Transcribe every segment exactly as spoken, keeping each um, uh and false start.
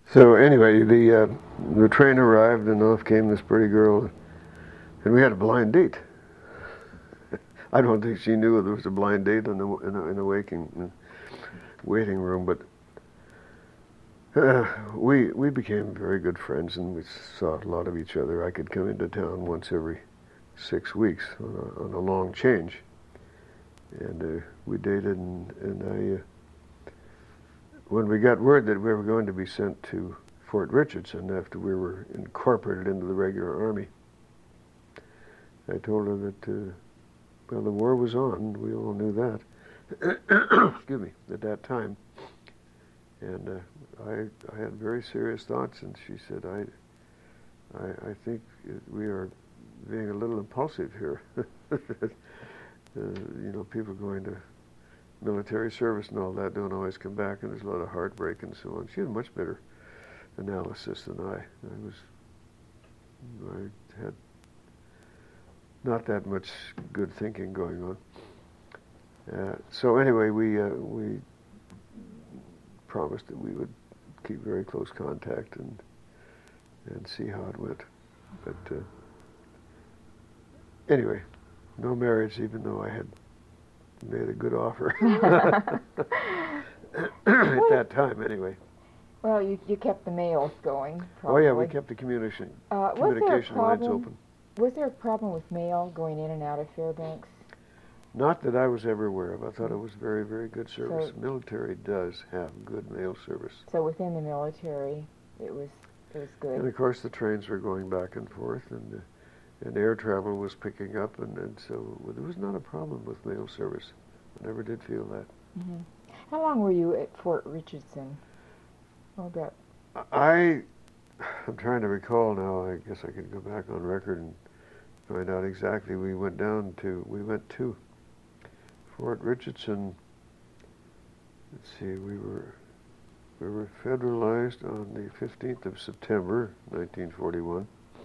So anyway, the uh, the train arrived, and off came this pretty girl, and we had a blind date. I don't think she knew there was a blind date in the in a, in a waking waiting room, but uh, we we became very good friends, and we saw a lot of each other. I could come into town once every six weeks on a, on a long change, and uh, we dated, and, and I. Uh, When we got word that we were going to be sent to Fort Richardson after we were incorporated into the regular army, I told her that, uh, well, the war was on. We all knew that. Excuse me, at that time. And uh, I, I had very serious thoughts, and she said, I, I, I think we are being a little impulsive here. uh, you know, people going to military service and all that don't always come back, and there's a lot of heartbreak and so on. She had much better analysis than I. I was, I had not that much good thinking going on. Uh, so anyway, we uh, we promised that we would keep very close contact and and see how it went. But uh, anyway, no marriage, even though I had made a good offer at that time, anyway. Well, you you kept the mails going, Oh probably. yeah, we kept the communication uh, communication lines problem, open. Was there a problem with mail going in and out of Fairbanks? Not that I was ever aware of. I thought it was very, very good service. So, military does have good mail service. So within the military, it was it was good. And of course, the trains were going back and forth, and uh, and air travel was picking up, and, and so well, there was not a problem with mail service. I never did feel that. Mm-hmm. How long were you at Fort Richardson? Oh, about. I, I'm trying to recall now. I guess I could go back on record and find out exactly. We went down to, we went to Fort Richardson. Let's see, we were, we were federalized on the fifteenth of September, nineteen forty-one.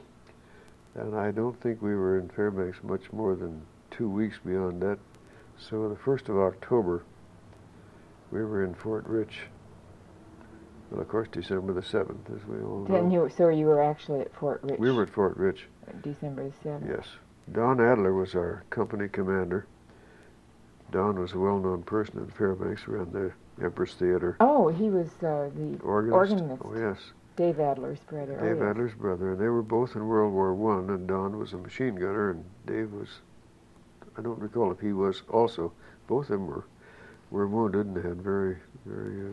And I don't think we were in Fairbanks much more than two weeks beyond that. So the first of October, we were in Fort Rich. Well, of course, December the seventh, as we all know. Then you, so you were actually at Fort Rich. We were at Fort Rich. December the seventh. Yes. Don Adler was our company commander. Don was a well-known person in Fairbanks around the Empress Theater. Oh, he was uh, the organist. organist. Oh, yes. Dave Adler's brother. Dave oh, yes. Adler's brother. And they were both in World War One, and Don was a machine gunner, and Dave was, I don't recall if he was also. Both of them were, were wounded and had very, very, uh,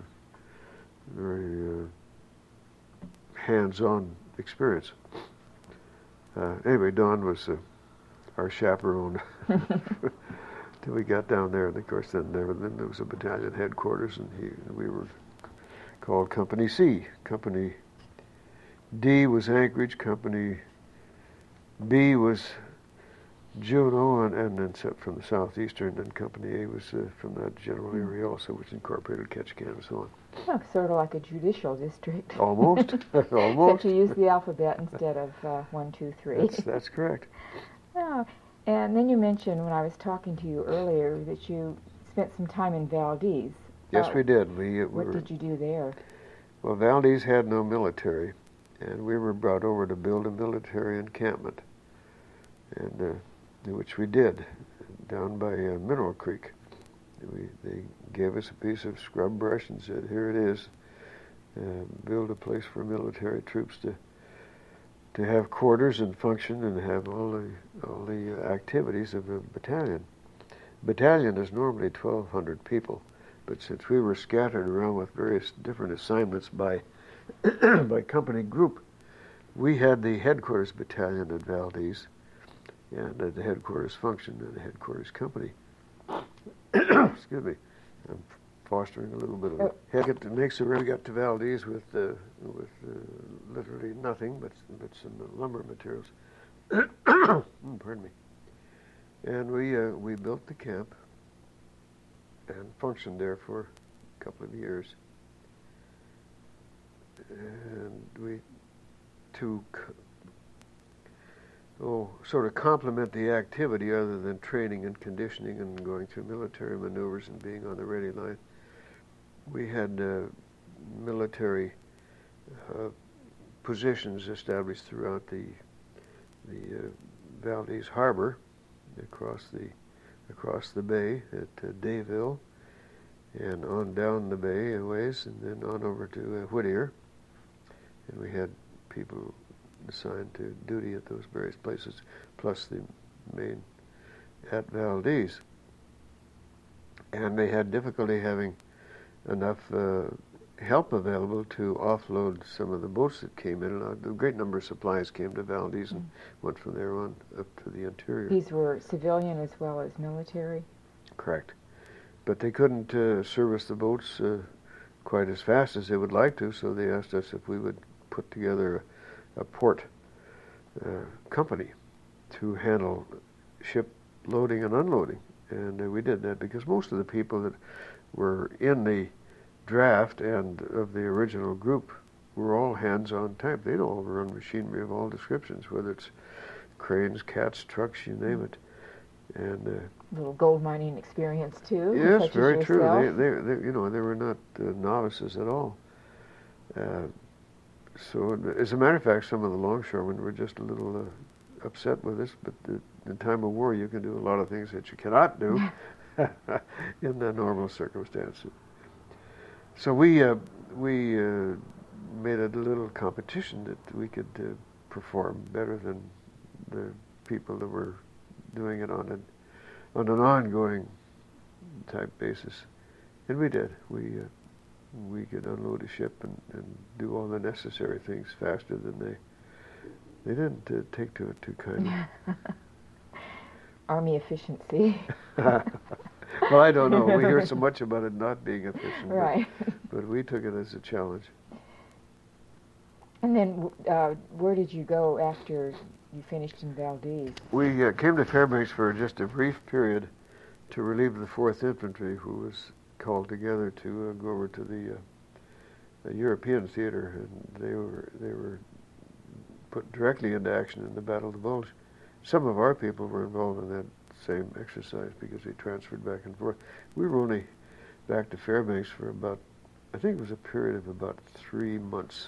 very uh, hands-on experience. Uh, anyway, Don was uh, our chaperone till we got down there, and of course then there, then there was a battalion headquarters, and he, we were called Company C. Company D was Anchorage, Company B was Juneau, and, and then set from the southeastern, and Company A was uh, from that general area also, which incorporated Ketchikan and so on. Oh, sort of like a judicial district. Almost, almost. Except you use the alphabet instead of uh, one, two, three. That's, that's correct. Oh, and then you mentioned when I was talking to you earlier that you spent some time in Valdez. Yes, uh, we did. We, uh, we what were, did you do there? Well, Valdez had no military, and we were brought over to build a military encampment, and uh, which we did down by uh, Mineral Creek. We, they gave us a piece of scrub brush and said, "Here it is. Uh, build a place for military troops to to have quarters and function and have all the all the uh, activities of a battalion." Battalion is normally twelve hundred people, but since we were scattered around with various different assignments by by company group, we had the headquarters battalion at Valdez, and uh, the headquarters function and the headquarters company. Excuse me, I'm fostering a little bit of a head. It makes it really got to Valdez with uh, with uh, literally nothing but but some lumber materials. Pardon me. And we uh, we built the camp and functioned there for a couple of years. And we took oh, sort of complement the activity other than training and conditioning and going through military maneuvers and being on the ready line. We had uh, military uh, positions established throughout the the uh, Valdez Harbor, across the across the bay at uh, Dayville, and on down the bay a ways, and then on over to uh, Whittier. And we had people assigned to duty at those various places, plus the main at Valdez. And they had difficulty having enough uh, help available to offload some of the boats that came in. And a great number of supplies came to Valdez and mm. went from there on up to the interior. These were civilian as well as military? Correct. But they couldn't uh, service the boats uh, quite as fast as they would like to, so they asked us if we would put together a, a port uh, company to handle ship loading and unloading. And uh, we did that because most of the people that were in the draft and of the original group were all hands-on type. They'd all run machinery of all descriptions, whether it's cranes, cats, trucks, you name it. And uh, little gold mining experience too. Yes, very true. They, they, they, you know, they were not uh, novices at all. Uh, so, as a matter of fact, some of the longshoremen were just a little uh, upset with us. But the, in time of war, you can do a lot of things that you cannot do in the normal circumstances. So we uh, we uh, made a little competition that we could uh, perform better than the people that were doing it on an on an ongoing type basis, and we did. We uh, we could unload a ship and, and do all the necessary things faster than they they didn't uh, take to it too kindly. Army efficiency. Well, I don't know. We hear so much about it not being efficient, right? But, but we took it as a challenge. And then, uh, where did you go after you finished in Valdez? We uh, came to Fairbanks for just a brief period to relieve the fourth Infantry, who was called together to uh, go over to the, uh, the European theater, and they were they were put directly into action in the Battle of the Bulge. Some of our people were involved in that same exercise because they transferred back and forth. We were only back to Fairbanks for about, I think it was a period of about three months.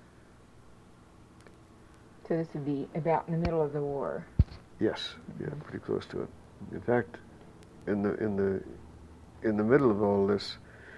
So this would be about in the middle of the war. Yes, yeah, pretty close to it. In fact, in the in the in the middle of all this,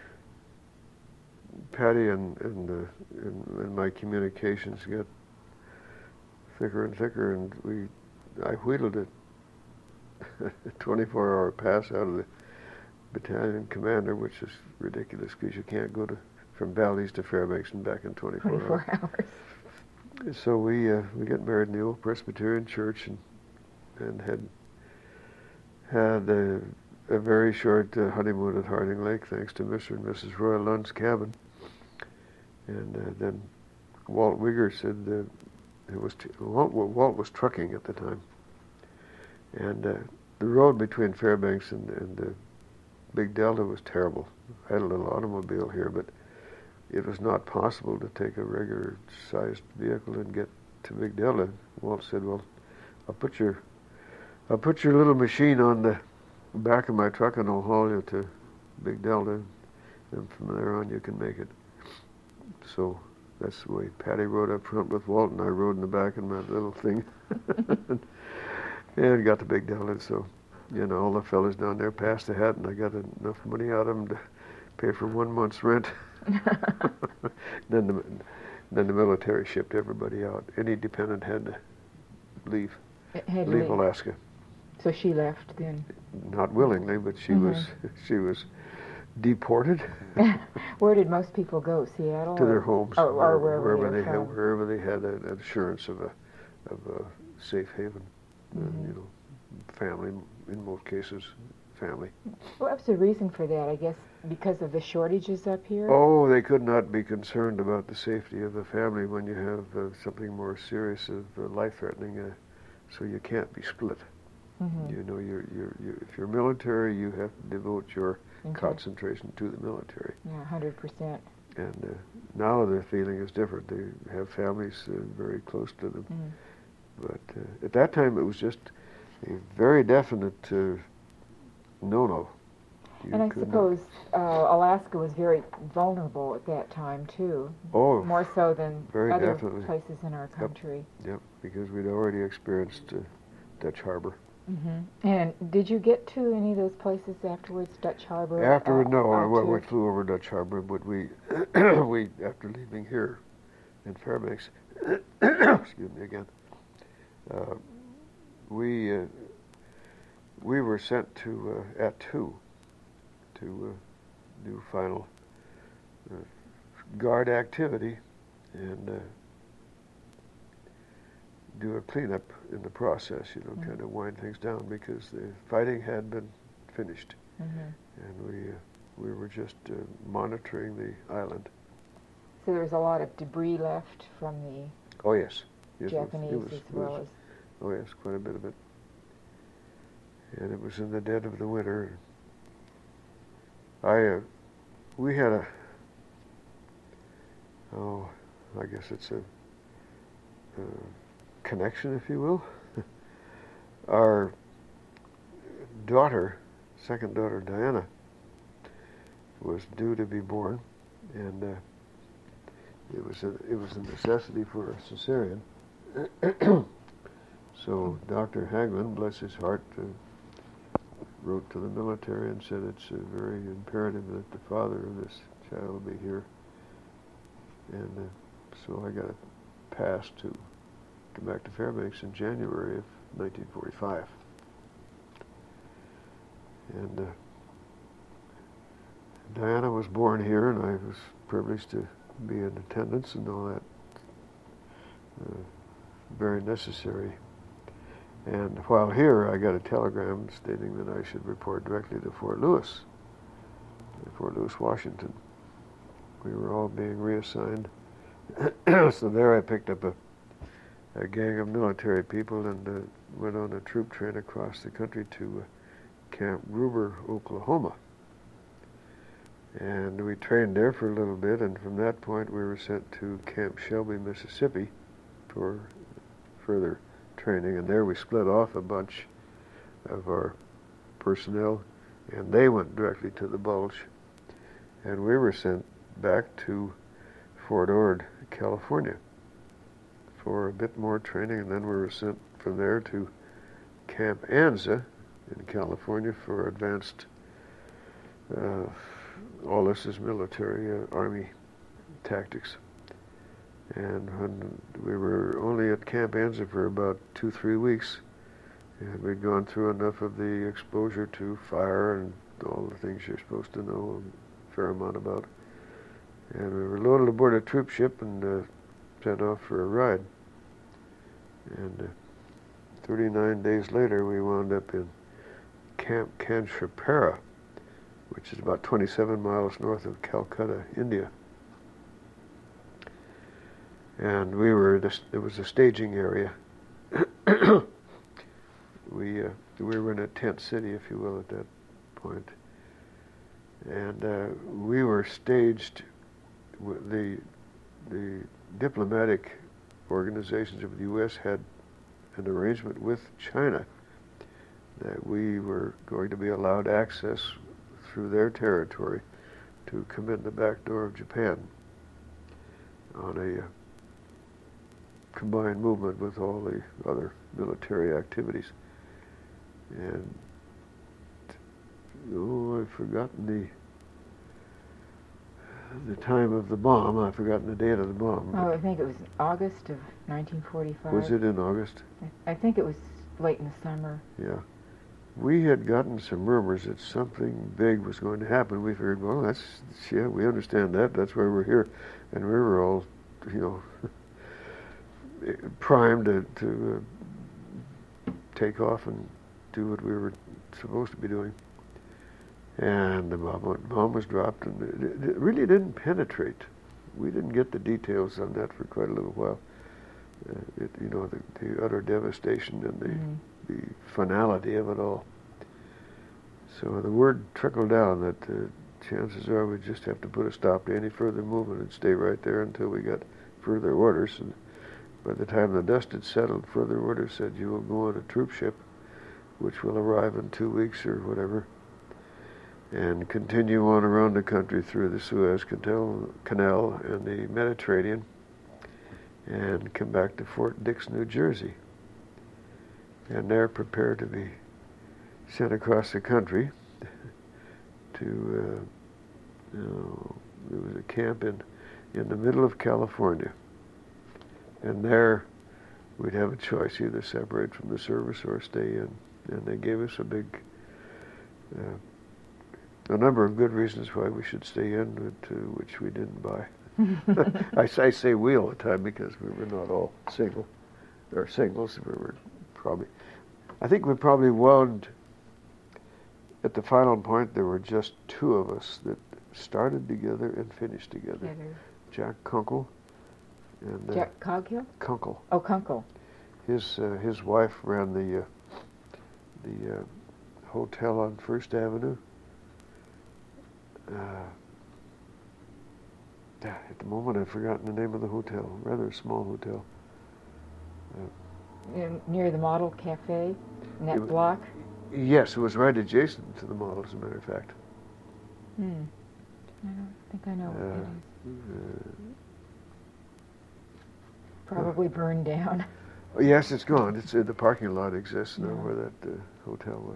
Patty and and, uh, and, and my communications got thicker and thicker, and we I wheedled it a twenty-four hour pass out of the battalion commander, which is ridiculous because you can't go to from Valdez to Fairbanks and back in twenty-four, twenty-four hours. hours. So we uh, we got married in the old Presbyterian church and and had had a, a very short uh, honeymoon at Harding Lake, thanks to Mister and Missus Roy Lund's cabin. And uh, then Walt Wigger said uh, it was t- Walt, Walt was trucking at the time, and uh, the road between Fairbanks and, and uh, Big Delta was terrible. I had a little automobile here, but it was not possible to take a regular-sized vehicle and get to Big Delta. Walt said, "Well, I'll put your, I'll put your little machine on the back of my truck and I'll haul you to Big Delta, and from there on you can make it." So that's the way Patty rode up front with Walt, and I rode in the back in my little thing, and got to Big Delta. So, you know, all the fellas down there passed the hat, and I got enough money out of them to pay for one month's rent. then the then the military shipped everybody out. Any dependent had to leave, had leave leave. Alaska. So she left then. Not willingly, but she mm-hmm. was she was deported. Where did most people go? Seattle? To their homes, or, or wherever, wherever they they had, wherever they had a, an assurance of a of a safe haven, mm-hmm. and, you know, family in most cases, family. What was the reason for that? I guess because of the shortages up here? Oh, they could not be concerned about the safety of the family when you have uh, something more serious of uh, life-threatening, uh, so you can't be split. Mm-hmm. You know, you're, you're, you're, if you're military, you have to devote your okay. concentration to the military. Yeah, one hundred percent. And uh, now their feeling is different. They have families uh, very close to them. Mm. But uh, at that time, it was just a very definite uh, no-no. You And I could suppose uh, Alaska was very vulnerable at that time, too. Oh, more so than very other definitely. places in our country. Yep, yep, because we'd already experienced uh, Dutch Harbor. Mm-hmm. And did you get to any of those places afterwards, Dutch Harbor? Afterward, uh, no, I, well, we Altuve? flew over Dutch Harbor, but we, we after leaving here in Fairbanks, excuse me again, uh, we uh, we were sent to uh, Attu to uh, do final uh, guard activity and uh, do a cleanup in the process, you know, mm-hmm. kind of wind things down because the fighting had been finished, mm-hmm. and we uh, we were just uh, monitoring the island. So there was a lot of debris left from the oh yes, yes Japanese it was, it was, as well was, as. Oh yes, quite a bit of it. And it was in the dead of the winter. I, uh, we had a, oh, I guess it's a, a connection, if you will. Our daughter, second daughter, Diana, was due to be born, and uh, it was a, it was a necessity for a cesarean. So Doctor Hagelin, bless his heart, uh, wrote to the military and said it's uh, very imperative that the father of this child be here. And uh, so I got a pass to come back to Fairbanks in January of nineteen forty-five. And uh, Diana was born here, and I was privileged to be in attendance and all that. Uh, very necessary. And while here, I got a telegram stating that I should report directly to Fort Lewis, Fort Lewis, Washington. We were all being reassigned. So there I picked up a, a gang of military people and uh, went on a troop train across the country to uh, Camp Gruber, Oklahoma. And we trained there for a little bit, and from that point we were sent to Camp Shelby, Mississippi for further training, and there we split off a bunch of our personnel, and they went directly to the Bulge, and we were sent back to Fort Ord, California for a bit more training, and then we were sent from there to Camp Anza in California for advanced, uh, all this is military, uh, Army tactics. And when we were only at Camp Anza for about two, three weeks, and we'd gone through enough of the exposure to fire and all the things you're supposed to know a fair amount about. And we were loaded aboard a troop ship and uh, sent off for a ride. And uh, thirty-nine days later, we wound up in Camp Kanchapara, which is about twenty-seven miles north of Calcutta, India. And we were, this, it was a staging area. we uh, we were in a tent city, if you will, at that point. And uh, we were staged, with the, the diplomatic organizations of the U S had an arrangement with China that we were going to be allowed access through their territory to come in the back door of Japan on a uh, combined movement with all the other military activities. And oh, I've forgotten the the time of the bomb. I've forgotten the date of the bomb. Oh, I think it was August of nineteen forty-five. Was it in August? I think it was late in the summer. Yeah. We had gotten some rumors that something big was going to happen. We figured, well, that's, yeah, we understand that. That's why we're here. And we were all, you know, primed to, to uh, take off and do what we were supposed to be doing. And the bomb, bomb was dropped, and it, it really didn't penetrate. We didn't get the details on that for quite a little while. Uh, it, you know, the, the utter devastation and the, mm-hmm. the finality of it all. So the word trickled down that uh, chances are we just have to put a stop to any further movement and stay right there until we got further orders. And by the time the dust had settled, further orders said you will go on a troop ship, which will arrive in two weeks or whatever. and continue on around the country through the Suez Canal, Canal and the Mediterranean, and come back to Fort Dix, New Jersey. And there prepare to be sent across the country to, uh, you know, there was a camp in, in the middle of California. And there we'd have a choice, either separate from the service or stay in. And they gave us a big, uh, a number of good reasons why we should stay in, but, uh, which we didn't buy. I, I say we all the time because we were not all single, or singles. We were probably, I think we probably wound, at the final point, there were just two of us that started together and finished together. Together. Jack Kunkel. And, uh, Jack Coghill? Kunkel. Oh, Kunkel. His uh, his wife ran the uh, the uh, hotel on First Avenue. Uh, at the moment, I've forgotten the name of the hotel. Rather a small hotel. Uh, In, near the Model Cafe, in that it, block? Yes, it was right adjacent to the Model, as a matter of fact. Hmm. I don't think I know what Uh, that is. uh, Probably burned down. Oh, yes, it's gone. It's uh, the parking lot exists now Yeah. where that uh, hotel was.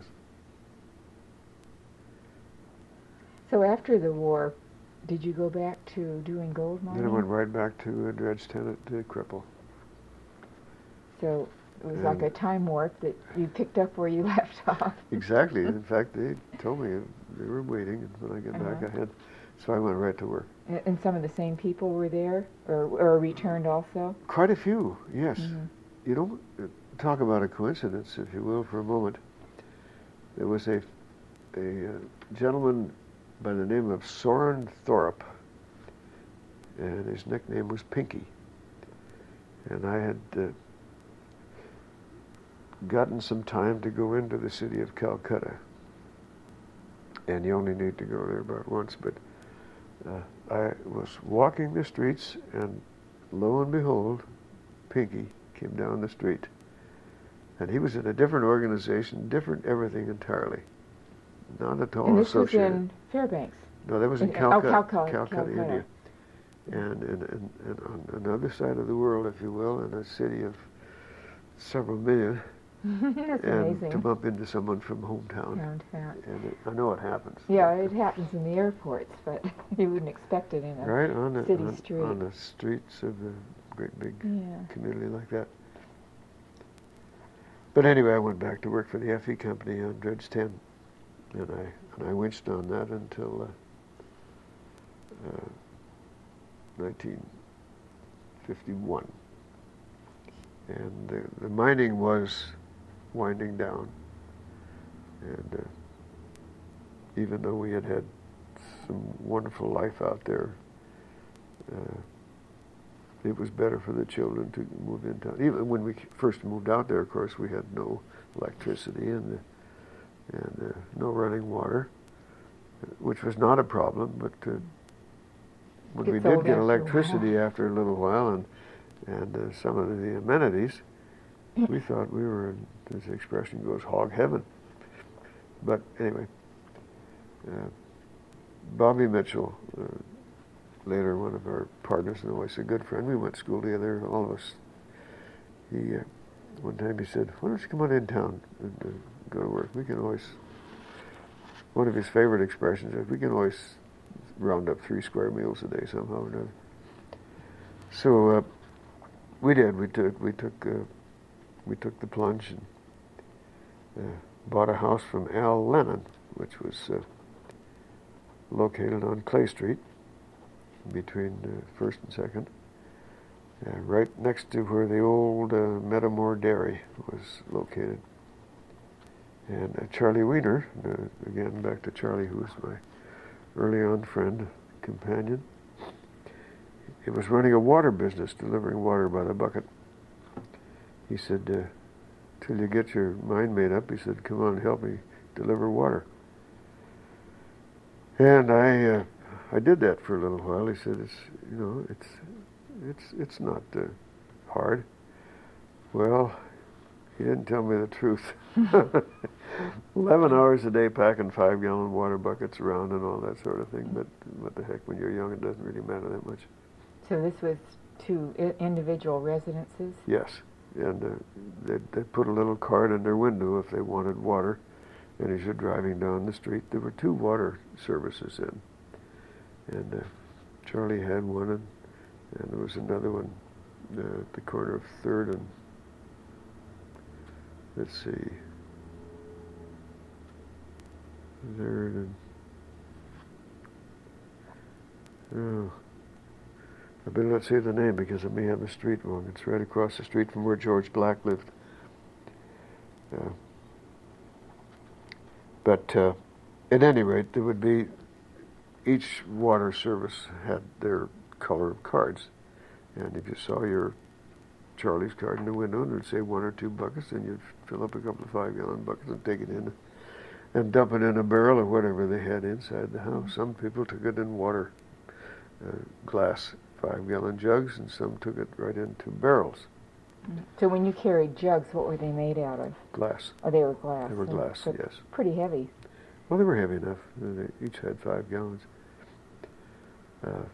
So after the war, did you go back to doing gold mining? Then I went right back to uh, Dredge ten at uh, Cripple. So it was And like a time warp that you picked up where you left off. Exactly. In fact, they told me they were waiting, and when I got back, Uh-huh. I had. So I went right to work. And, and some of the same people were there, or or returned also. Quite a few, yes. Mhm. You know, uh, talk about a coincidence, if you will, for a moment. There was a a uh, gentleman by the name of Soren Thorpe, and his nickname was Pinky. And I had uh, gotten some time to go into the city of Calcutta. And you only need to go there about once, but uh, I was walking the streets, and lo and behold, Pinky came down the street. And he was in a different organization, different everything entirely. Not at all And this was associated. in Fairbanks. No, that was in in- oh, Calcutta, Calcutta, Calcutta, Calcutta. India. And, and, and, and on another side of the world, if you will, in a city of several million, That's and amazing. to bump into someone from hometown. Around that. And it, I know it happens. Yeah, it happens in the airports, but you wouldn't expect it in a Right on the city on, street. on the streets of a great big Yeah. community like that. But anyway, I went back to work for the F E company on Dredge ten, and I and I winched on that until uh, uh, nineteen fifty-one, and the, the mining was winding down, and uh, even though we had had some wonderful life out there, uh, it was better for the children to move in town. Even when we first moved out there, of course, we had no electricity and uh, and uh, no running water, which was not a problem. But uh, when we Gets did old get after a electricity while. after a little while and and uh, some of the amenities, we thought we were in, as the expression goes, hog heaven. But anyway, uh, Bobby Mitchell, uh, later one of our partners and always a good friend, we went to school together, all of us. He, uh, one time he said, why don't you come on in town and uh, go to work? We can always, one of his favorite expressions is, we can always round up three square meals a day somehow or another. So uh, we did, we took, we took, uh, we took the plunge and uh, bought a house from Al Lennon, which was uh, located on Clay Street, between uh, First and Second, uh, right next to where the old uh, Metamore Dairy was located. And uh, Charlie Wiener, uh, again back to Charlie, who was my early on friend, companion, he was running a water business, delivering water by the bucket. He said, uh, till you get your mind made up, he said, come on, help me deliver water. And I uh, I did that for a little while. He said, "It's you know, it's it's it's not uh, hard." Well, He didn't tell me the truth. Eleven hours a day packing five-gallon water buckets around and all that sort of thing. But what the heck? When you're young, it doesn't really matter that much. So this was two I- individual residences? Yes, and uh, they they put a little card in their window if they wanted water. And as you're driving down the street, there were two water services in. And uh, Charlie had one, and, and there was another one uh, at the corner of Third and, let's see, Third and, oh, I better not say the name because I may have the street wrong. It's right across the street from where George Black lived. Uh, but uh, at any rate, there would be, each water service had their color of cards. And if you saw your Charlie's card in the window and it would say one or two buckets, then you'd fill up a couple of five-gallon buckets and take it in and dump it in a barrel or whatever they had inside the house. Some people took it in water, uh, glass five-gallon jugs, and some took it right into barrels. So when you carried jugs, what were they made out of? Glass. Oh, they were glass. They were glass, so yes. Pretty heavy. Well, they were heavy enough. They each had five gallons. Uh,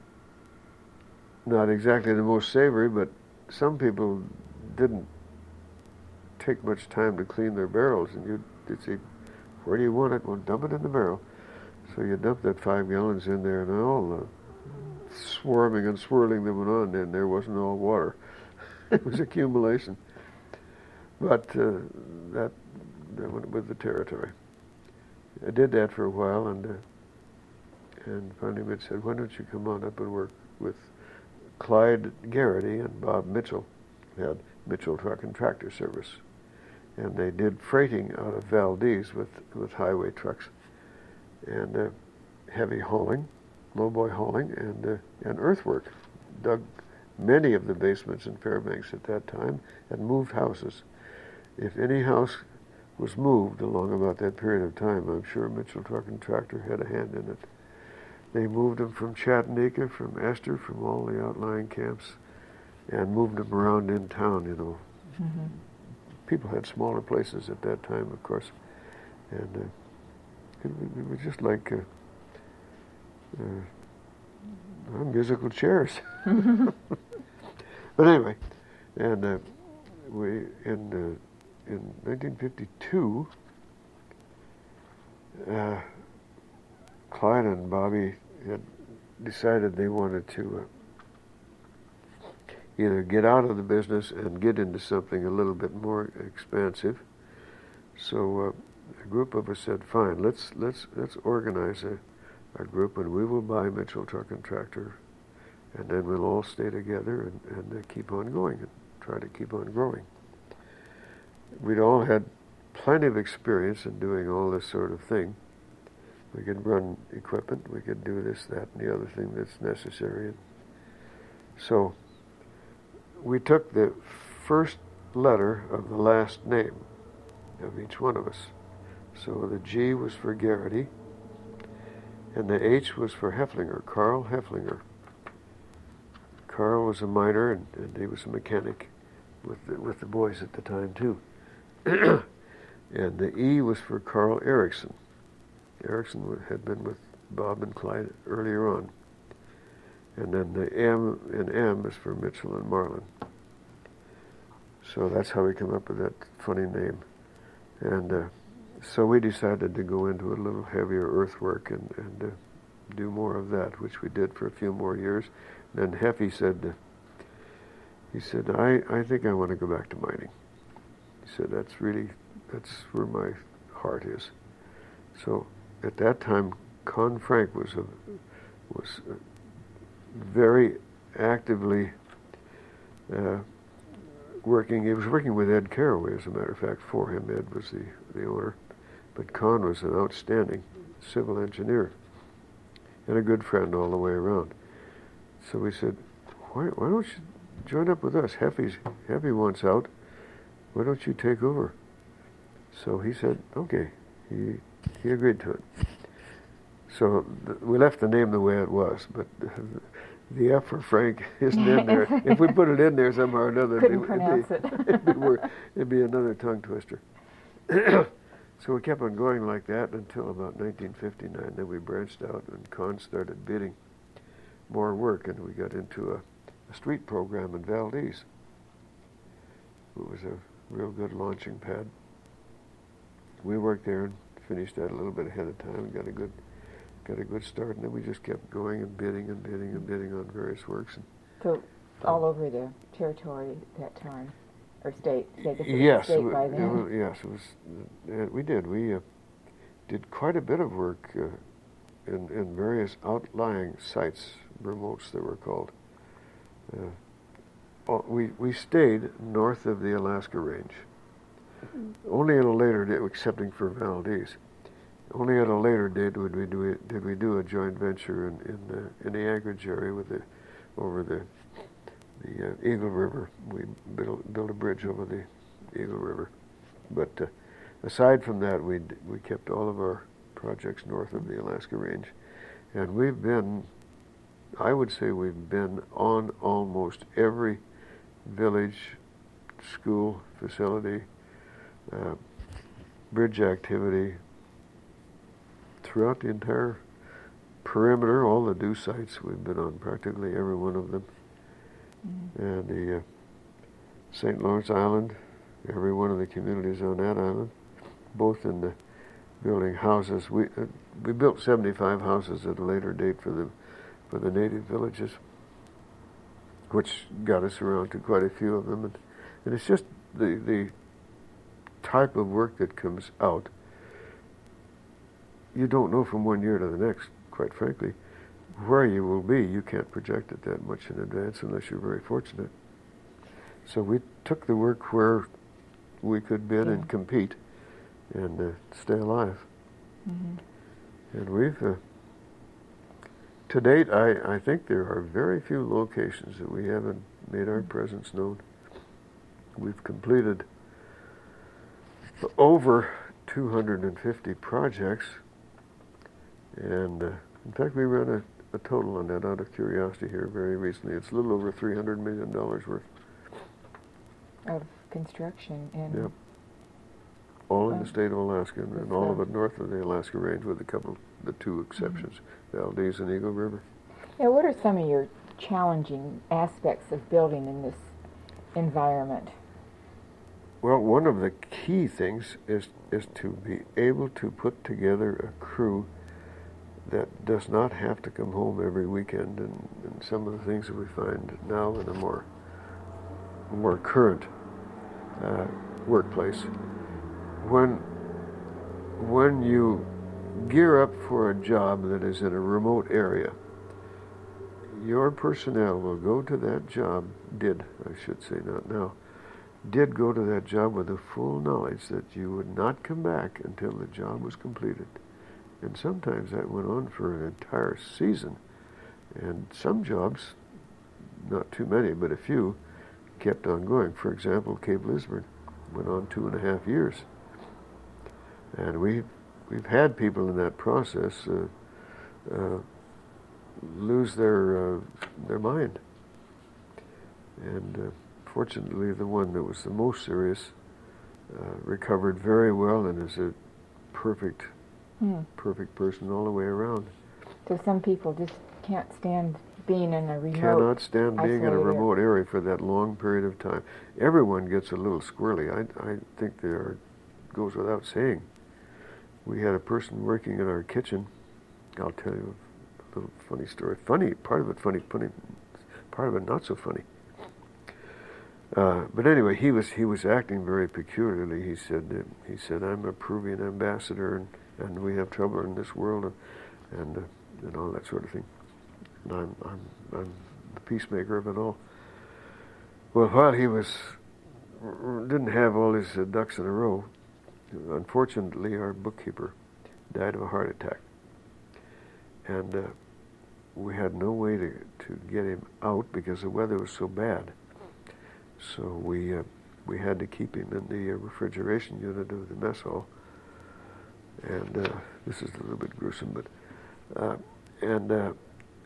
not exactly the most savory, but some people didn't take much time to clean their barrels, and you'd, you'd say, where do you want it? Well, dump it in the barrel. So you dump that five gallons in there, and all the swarming and swirling that went on in there wasn't all water. It was accumulation. But uh, that, that went with the territory. I did that for a while, and uh, and finally Mitch said, why don't you come on up and work with Clyde Garrity and Bob Mitchell. They had Mitchell Truck and Tractor Service. And they did freighting out of Valdez with, with highway trucks and uh, heavy hauling, lowboy hauling, and, uh, and earthwork. Dug many of the basements in Fairbanks at that time and moved houses. If any house was moved along about that period of time, I'm sure Mitchell Truck and Tractor had a hand in it. They moved them from Chattanooga, from Esther, from all the outlying camps, and moved them around in town, you know. Mm-hmm. People had smaller places at that time, of course, and uh, it, it was just like uh, uh, musical chairs. But anyway, and uh, we in uh, in nineteen fifty-two, uh, Clyde and Bobby had decided they wanted to uh, either get out of the business and get into something a little bit more expansive. So uh, a group of us said, "Fine, let's let's let's organize a, a group, and we will buy Mitchell Truck and Tractor, and then we'll all stay together and, and uh, keep on going and try to keep on growing." We'd all had plenty of experience in doing all this sort of thing. We could run equipment, we could do this, that, and the other thing that's necessary. And so we took the first letter of the last name of each one of us. So the G was for Garrity, and the H was for Heflinger, Carl Heflinger. Carl was a miner, and, and he was a mechanic with the, with the boys at the time, too. And the E was for Carl Erickson. Erickson had been with Bob and Clyde earlier on. And then the M and M is for Mitchell and Marlin. So that's how we came up with that funny name. And uh, so we decided to go into a little heavier earthwork and, and uh, do more of that, which we did for a few more years. Then Heffy said, uh, he said, I, I think I want to go back to mining. He said, that's really, that's where my heart is. So at that time, Con Frank was a, was a very actively uh, working. He was working with Ed Caraway, as a matter of fact, for him. Ed was the, the owner. But Con was an outstanding civil engineer and a good friend all the way around. So we said, why, why don't you join up with us? Heffy's, Heffy wants out. Why don't you take over? So he said, okay. He he agreed to it. So th- we left the name the way it was, but The F for Frank isn't in there. If we put it in there somehow or another, Couldn't it'd, pronounce it'd, be, it. it'd, be wor- it'd be another tongue twister. So we kept on going like that until about nineteen fifty-nine. Then we branched out and Con started bidding more work, and we got into a, a street program in Valdez. It was a real good launching pad. We worked there and finished that a little bit ahead of time and got a good got a good start, and then we just kept going and bidding and bidding and bidding on various works. And, So all over the territory at that time, or state? I guess it was yes, state we, by it then. was, yes, it was. Uh, we did. We uh, did quite a bit of work uh, in in various outlying sites, remotes they were called. Uh, oh, we we stayed north of the Alaska Range. Mm-hmm. Only at a later date, excepting for Valdez. Only at a later date would we do it, did we do a joint venture in in the, in the Anchorage area with the over the the uh, Eagle River. We built built a bridge over the Eagle River, but uh, aside from that, we we kept all of our projects north of the Alaska Range, and we've been, I would say, we've been on almost every village, school facility, uh, bridge activity. Throughout the entire perimeter, all the due sites, we've been on practically every one of them. Mm-hmm. And the uh, Saint Lawrence Island, every one of the communities on that island, both in the building houses. We uh, we built seventy-five houses at a later date for the for the native villages, which got us around to quite a few of them. And, and it's just the the type of work that comes out. You don't know from one year to the next, quite frankly, where you will be. You can't project it that much in advance unless you're very fortunate. So we took the work where we could bid yeah. and compete and uh, stay alive. Mm-hmm. And we've, uh, to date, I, I think there are very few locations that we haven't made our presence known. We've completed over two hundred fifty projects. And uh, in fact, we ran a, a total on that out of curiosity here very recently. It's a little over three hundred million dollars worth. Of construction and... Yep. All in uh, the state of Alaska, and, and all uh, of it north of the Alaska Range with a couple, the two exceptions, mm-hmm. Valdez and Eagle River. Yeah, what are some of your challenging aspects of building in this environment? Well, one of the key things is, is to be able to put together a crew that does not have to come home every weekend, and, and some of the things that we find now in a more more current uh, workplace. When when you gear up for a job that is in a remote area, your personnel will go to that job, did, I should say, not now, did go to that job with the full knowledge that you would not come back until the job was completed. And sometimes that went on for an entire season. And some jobs, not too many, but a few, kept on going. For example, Cape Lisburn went on two and a half years. And we, we've had people in that process uh, uh, lose their, uh, their mind. And uh, fortunately, the one that was the most serious uh, recovered very well and is a perfect Hmm. perfect person all the way around. So some people just can't stand being in a remote Cannot stand being in a remote area. area for that long period of time. Everyone gets a little squirrely. I, I think there goes without saying. We had a person working in our kitchen. I'll tell you a little funny story. Funny, part of it funny, funny part of it not so funny. Uh, but anyway, he was he was acting very peculiarly. He said uh, he said I'm a Peruvian ambassador, and, and we have trouble in this world, and and, uh, and all that sort of thing. And I'm I'm I'm the peacemaker of it all. Well, while he was didn't have all his uh, ducks in a row, unfortunately, our bookkeeper died of a heart attack, and uh, we had no way to to get him out because the weather was so bad. So we uh, we had to keep him in the uh, refrigeration unit of the mess hall. And uh, this is a little bit gruesome, but uh, and uh,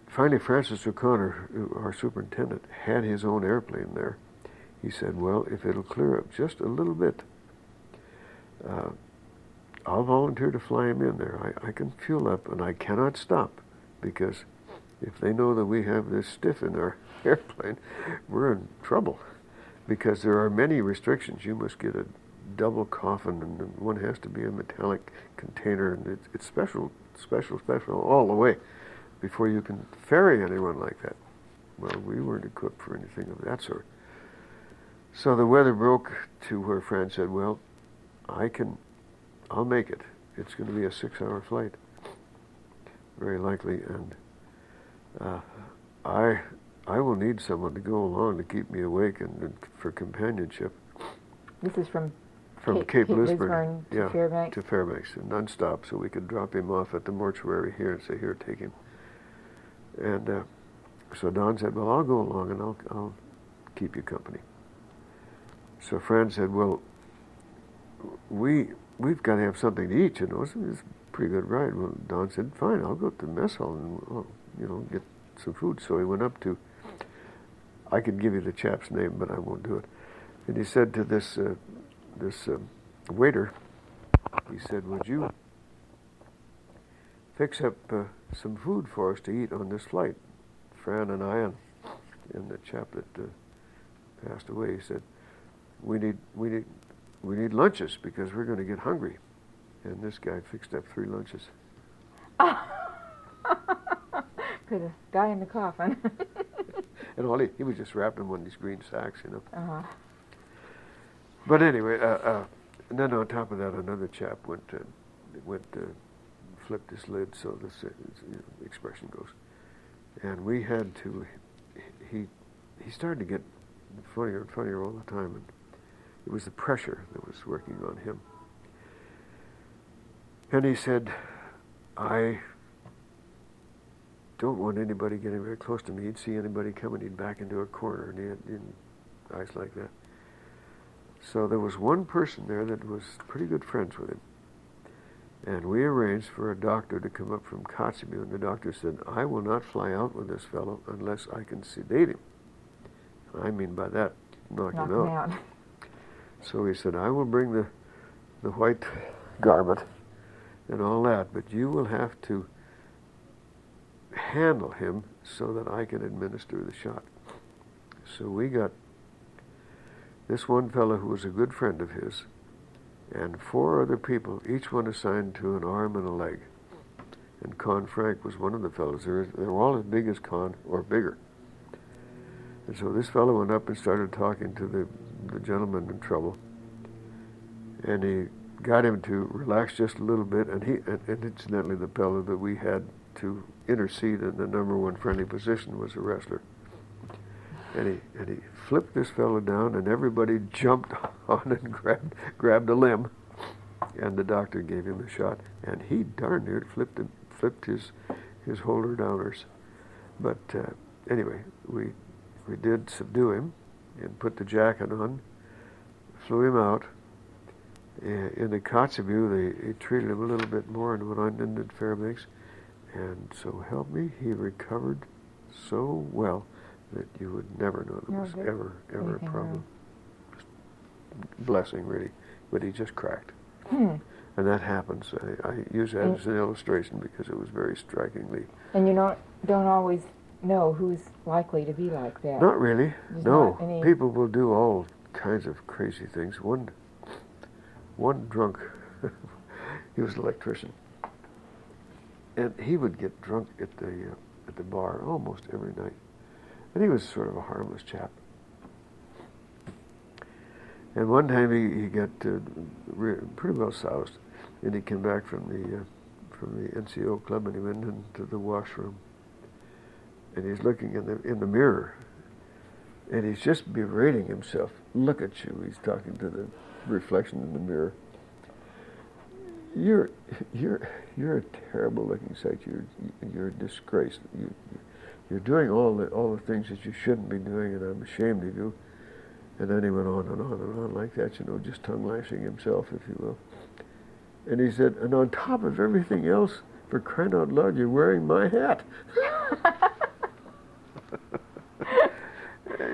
finally, Francis O'Connor, our superintendent, had his own airplane there. He said, well, if it'll clear up just a little bit, uh, I'll volunteer to fly him in there. I, I can fuel up, and I cannot stop, because if they know that we have this stiff in our airplane, we're in trouble, because there are many restrictions. You must get a double coffin, and one has to be a metallic container, and it's, it's special, special, special all the way before you can ferry anyone like that. Well, we weren't equipped for anything of that sort. So the weather broke to where Fran said, well, I can, I'll make it. It's going to be a six-hour flight, very likely, and uh, I I will need someone to go along to keep me awake and, and for companionship. This is from From Cape, Cape, Cape Lisburn, Lisburn to yeah, Fairbanks? to Fairbanks, non-stop, so we could drop him off at the mortuary here and say, here, take him. And uh, so Don said, well, I'll go along and I'll, I'll keep you company. So Fran said, well, we, we've got to have something to eat, you know. It's a pretty good ride. Well, Don said, fine, I'll go to the mess hall and, I'll, you know, get some food. So he went up to, I could give you the chap's name, but I won't do it. And he said to this, uh, this uh, waiter, he said, would you fix up uh, some food for us to eat on this flight? Fran and I and, and the chap that uh, passed away, he said, we need, we need, we need lunches because we're going to get hungry. And this guy fixed up three lunches. For the guy in the coffin. And all he, he was just wrapped in one of these green sacks, you know. Uh-huh. But anyway, uh, uh, and then on top of that, another chap went, uh, went, uh, flipped his lid, so this uh, you know, the expression goes. And we had to, he, he started to get funnier and funnier all the time, and it was the pressure that was working on him. And he said, I don't want anybody getting very close to me. He'd see anybody coming, he'd back into a corner, and he had, he had eyes like that. So there was one person there that was pretty good friends with him. And we arranged for a doctor to come up from Kotzebue, and the doctor said, I will not fly out with this fellow unless I can sedate him. I mean by that, knock, Knock him him out. out. So he said, I will bring the, the white garment and all that, but you will have to handle him so that I can administer the shot. So we got this one fellow who was a good friend of his, and four other people, each one assigned to an arm and a leg. And Con Frank was one of the fellows. They were, they were all as big as Con, or bigger. And so this fellow went up and started talking to the, the gentleman in trouble. And he got him to relax just a little bit, and he, and, and incidentally, the fellow that we had to intercede in the number one friendly position was a wrestler. And he, and he flipped this fellow down, and everybody jumped on and grabbed, grabbed a limb. And the doctor gave him a shot, and he darn near flipped him, flipped his, his holder downers. But uh, anyway, we, we did subdue him and put the jacket on, flew him out. Uh, in the Kotzebue, they, they treated him a little bit more and went on into Fairbanks. And so help me, he recovered so well that you would never know there was ever, ever a problem. Just blessing, really. But he just cracked. Hmm. And that happens. I, I use that and, as an illustration because it was very strikingly. And you don't, don't always know who's likely to be like that. Not really. There's no. Not any... People will do all kinds of crazy things. One, one drunk, he was an electrician. And he would get drunk at the uh, at the bar almost every night. And he was sort of a harmless chap. And one time he, he got uh, re- pretty well soused. And he came back from the uh, from the N C O club, and he went into the washroom. And he's looking in the in the mirror. And he's just berating himself. Look at you. He's talking to the reflection in the mirror. You're you're you're a terrible looking sight. You're you're a disgrace. You, you're doing all the all the things that you shouldn't be doing, and I'm ashamed of you. And then he went on and on and on like that, you know, just tongue lashing himself, if you will. And he said, and on top of everything else, for crying out loud, you're wearing my hat.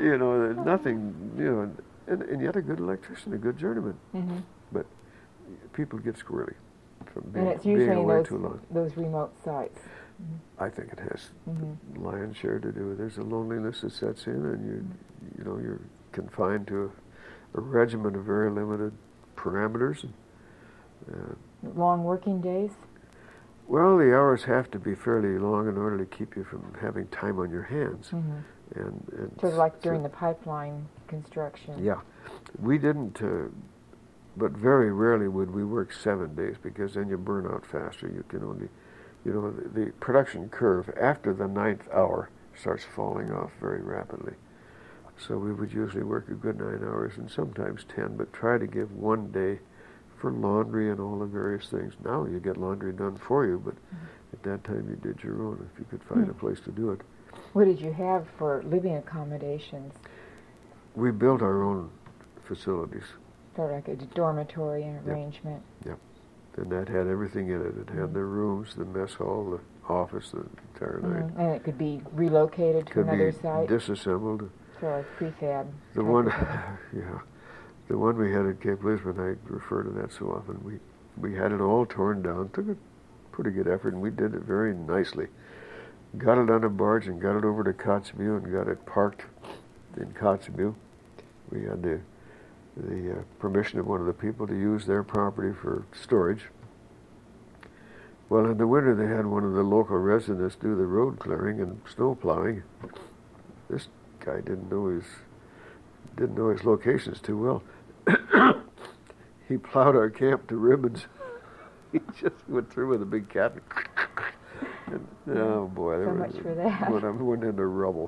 you know, nothing, you know, and, and yet a good electrician, a good journeyman. Mm-hmm. But people get squirrely from And being, it's being usually away those, too long. those remote sites. I think it has Mm-hmm. the lion's share to do with it. There's a loneliness that sets in, and you, you know, you're confined to a, a regimen of very limited parameters. And, uh, Long working days? well, the hours have to be fairly long in order to keep you from having time on your hands. Mm-hmm. And, and Sort of like during so, the pipeline construction. yeah, we didn't, uh, but very rarely would we work seven days because then you burn out faster. You can only, you know, the, the production curve after the ninth hour starts falling off very rapidly. So we would usually work a good nine hours and sometimes ten, but try to give one day for laundry and all the various things. Now you get laundry done for you, but mm-hmm. at that time you did your own if you could find mm-hmm. a place to do it. What did you have for living accommodations? We built our own facilities. Sort of like a dormitory arrangement. Yep. And that had everything in it. It had mm-hmm. the rooms, the mess hall, the office, the entire night. Mm-hmm. And it could be relocated to could another be site? disassembled. Sort of prefab. The one, yeah, the one we had at Cape Lisbon, I refer to that so often. We we had it all torn down. Took a pretty good effort, and we did it very nicely. Got it on a barge and got it over to Kotzebue and got it parked in Kotzebue. We had the the uh, permission of one of the people to use their property for storage. Well, in the winter they had one of the local residents do the road clearing and snow plowing. This guy didn't know his didn't know his locations too well. He plowed our camp to ribbons. He just went through with a big cat. And, oh boy, so there much was, for that. Went, I went into rubble.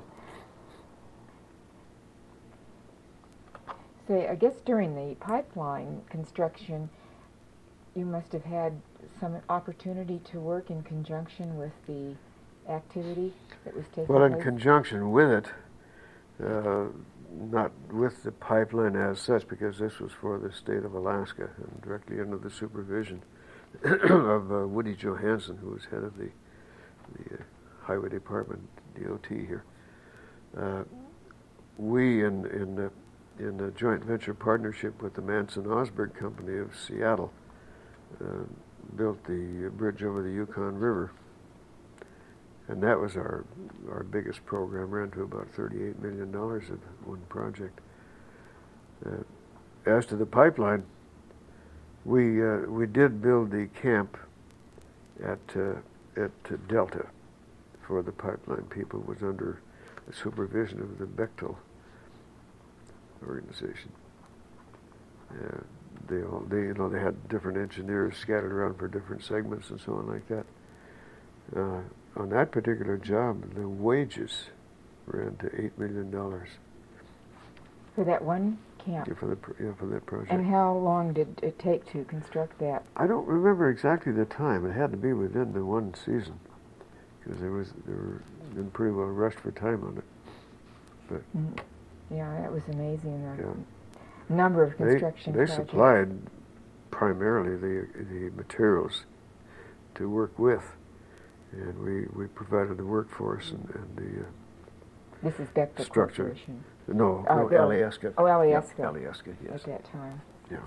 Say, I guess during the pipeline construction, you must have had some opportunity to work in conjunction with the activity that was taking Well, place? in conjunction with it, uh, not with the pipeline as such, because this was for the state of Alaska and directly under the supervision of uh, Woody Johansson, who was head of the, the uh, Highway Department, D O T here. Uh, we, in, in, uh, in a joint venture partnership with the Manson-Osberg Company of Seattle, uh, built the bridge over the Yukon River. And that was our our biggest program, ran to about thirty-eight million dollars of one project. Uh, as to the pipeline, we uh, we did build the camp at uh, at uh, Delta for the pipeline people. It was under the supervision of the Bechtel organization. Uh, they all they you know they had different engineers scattered around for different segments and so on like that. Uh, On that particular job, the wages ran to eight million dollars. For that one camp? Yeah, for the yeah, for that project. And how long did it take to construct that? I don't remember exactly the time. It had to be within the one season, because there was they were been pretty well rushed for time on it. But mm. yeah, that was amazing. The yeah. number of construction they, they projects. supplied primarily the the materials to work with. And we, we provided the workforce and, and the uh, this is Bechtel structure. Corporation. No, Uh, no Bill- Alyeska. Oh, Alyeska. Yeah, Alyeska, yes. At that time. Yeah.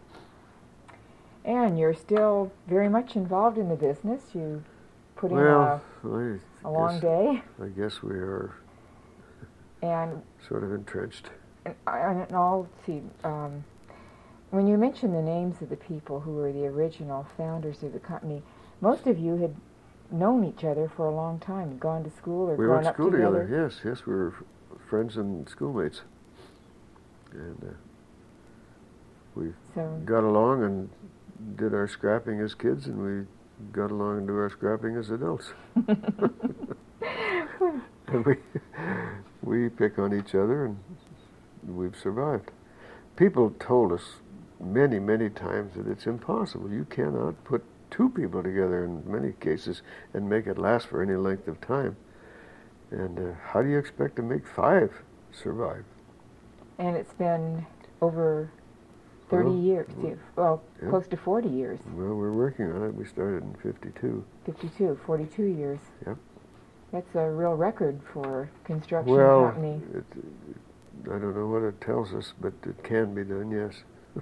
And you're still very much involved in the business. You put in well, a, I a long guess, day. I guess we are And sort of entrenched. And, and I'll see, um, when you mention the names of the people who were the original founders of the company, most of you had known each other for a long time, gone to school or we grown went to up school together. together. Yes, yes, we were f- friends and schoolmates, and uh, we So, got along and did our scrapping as kids, and we got along and do our scrapping as adults. And we we pick on each other, and we've survived. People told us many, many times that it's impossible. You cannot put two people together in many cases and make it last for any length of time. And uh, how do you expect to make five survive? and it's been over thirty Well, years, well, well, yeah. close to forty years. Well, we're working on it. We started in fifty-two. fifty-two, forty-two years. Yep. That's a real record for a construction Well, company. it, I don't know what it tells us, but it can be done, yes.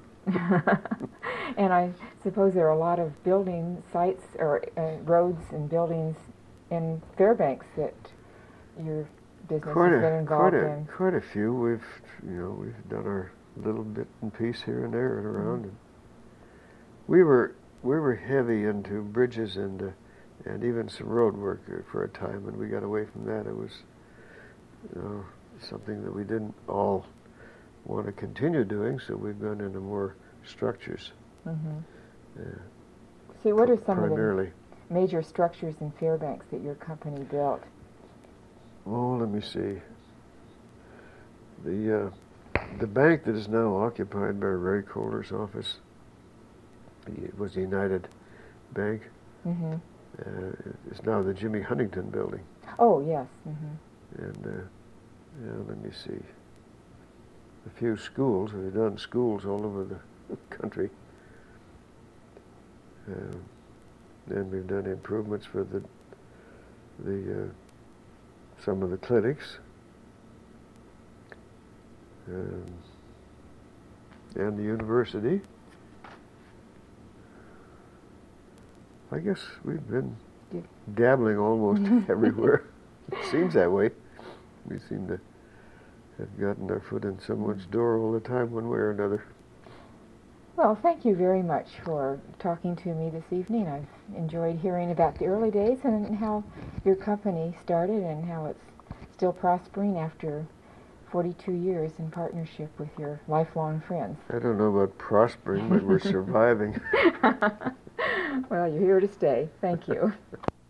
And I suppose there are a lot of building sites or uh, roads and buildings in Fairbanks that your business Quite has a, been involved quite a, in. quite a few. We've, you know, we've done our little bit and piece here and there and around. Mm-hmm. And we were, we were heavy into bridges and, uh, and even some road work uh, for a time. When we got away from that, it was, you know, something that we didn't all want to continue doing. So we've gone into more structures. Mm-hmm. Uh, See, what are some primarily. of the major structures in Fairbanks that your company built? Oh, let me see. The uh, the bank that is now occupied by Ray Kohler's office, it was the United Bank. Mm-hmm. Uh, it's now the Jimmy Huntington building. Oh, yes. Mm-hmm. And uh, yeah, let me see. A few schools. We've done schools all over the country. Uh, and we've done improvements for the the uh, some of the clinics, um, and the university. I guess we've been Yeah. dabbling almost everywhere. It seems that way. We seem to have gotten our foot in someone's door all the time, one way or another. Well, thank you very much for talking to me this evening. I've enjoyed hearing about the early days and how your company started and how it's still prospering after forty-two years in partnership with your lifelong friends. I don't know about prospering, but we're surviving. Well, you're here to stay. Thank you.